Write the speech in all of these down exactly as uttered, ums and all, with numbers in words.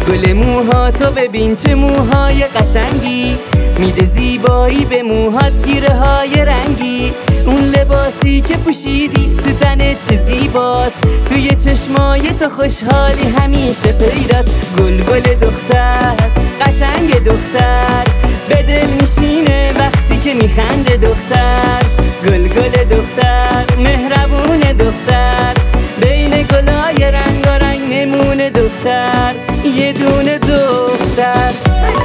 گل موها تو ببین چه موهای قشنگی، میده زیبایی به موهات گیره های رنگی. اون لباسی که پوشیدی تو تنت چه زیباست، توی چشمای تو خوشحالی همیشه پیداست. گل گل دختر قشنگ دختر، به دل میشینه وقتی که میخنده دختر. گل گل دختر مهربون دختر، بین گلای رنگارنگ نمونه دختر، یه دونه دختر.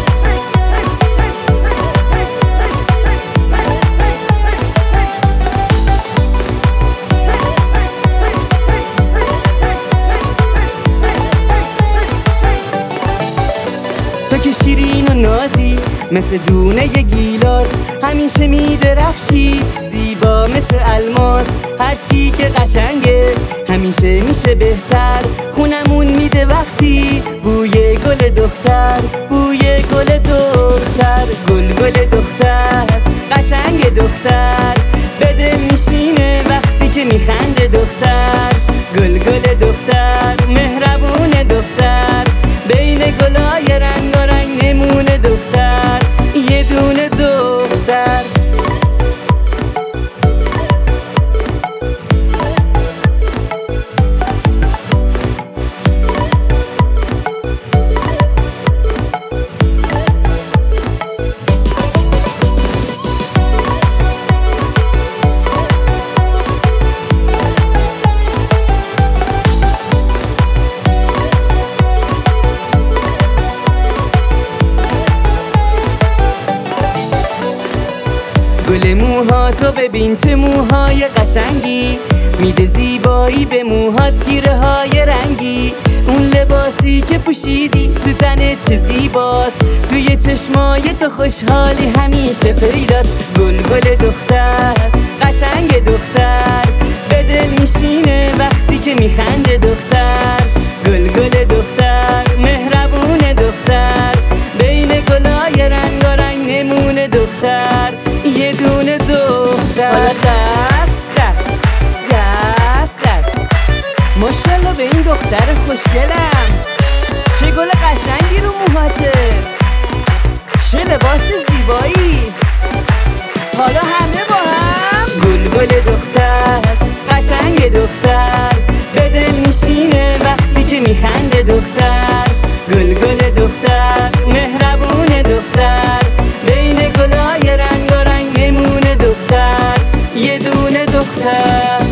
تو که شیرین و نازی مثل دونه ی گیلاس، همیشه میدرخشی زیبا مثل الماس. هرچی که قشنگه همیشه میشه بهتر، خونمون میده وقتی بوی گل دختر، بوی گل دختر. گل گل دختر قشنگ دختر، به دل میشینه وقتی که میخنده دختر. گل گل دختر مهربون دختر، بین گلای رنگارنگ نمونه دختر، یه دونه دختر. گل موها تو ببین چه موهای قشنگی، میده زیبایی به موهات گیره های رنگی. اون لباسی که پوشیدی تو تنت چه زیباست، توی چشمای تو خوشحالی همیشه پیداست. گل گل دختر قشنگ دختر، به دل میشینه وقتی که میخنده دختر. گل گل دختر مهربون دختر، بین گلای رنگارنگ نمونه دختر، یه دونه دختر. حالا دست دست دست دست ماشاءالله به این دختر خوشگلم، چه گل قشنگی رو موهاته، چه لباس زیبایی. حالا همه با هم گل گل دختر قشنگ دختر، به دل میشینه وقتی که میخنده دختر. گل گل دختر مهربون دختر، بین گلای رنگارنگ نمونه دختر، یه دونه دختر.